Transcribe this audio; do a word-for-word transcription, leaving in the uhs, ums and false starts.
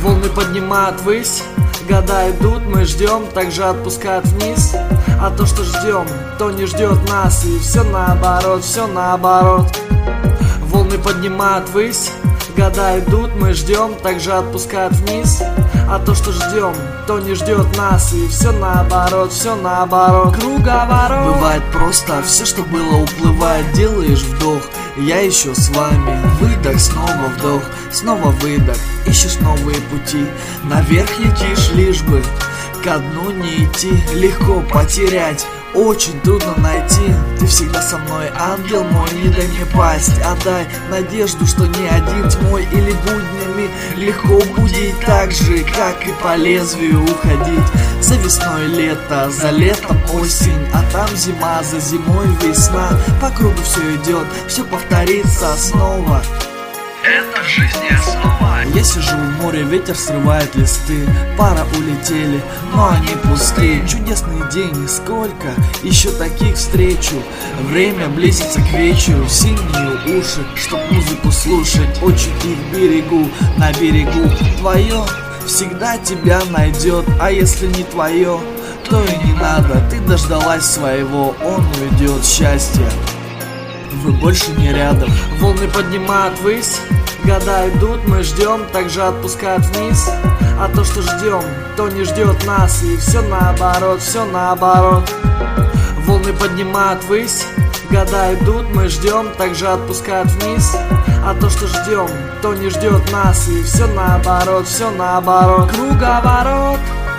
Волны поднимают ввысь, года идут, мы ждем, также отпускают вниз. А то, что ждем, то не ждет нас. И все наоборот, все наоборот. Волны поднимают ввысь, года идут, мы ждем, также отпускают вниз. А то, что ждем, то не ждет нас. И все наоборот, все наоборот. Круговорот. Бывает просто, все, что было, уплывает. Делаешь вдох, я еще с вами. Выдох, снова вдох, снова выдох. Ищешь новые пути, наверх летишь, лишь бы ко дну не идти. Легко потерять, очень трудно найти. Ты всегда со мной, ангел мой, не дай мне пасть. Отдай надежду, что не один тьмой или буднями легко будет так же, как и по лезвию уходить. За весной лето, за летом осень, а там зима, за зимой весна. По кругу все идет, все повторится снова. Это в жизни основа. Я сижу в море, ветер срывает листы. Пара улетели, но они пустые. Чудесный день, сколько еще таких встречу. Время близится к вечеру. Синие уши, чтоб музыку слушать. Очень их берегу, на берегу. Твое всегда тебя найдет. А если не твое, то и не надо. Ты дождалась своего, он уйдет. Счастье, вы больше не рядом. Волны поднимают ввысь, года идут, мы ждем, также отпускают вниз. А то, что ждем, то не ждет нас. И все наоборот, все наоборот. Волны поднимают ввысь, года идут, мы ждем, также отпускают вниз. А то, что ждем, то не ждет нас. И все наоборот, все наоборот. Круговорот.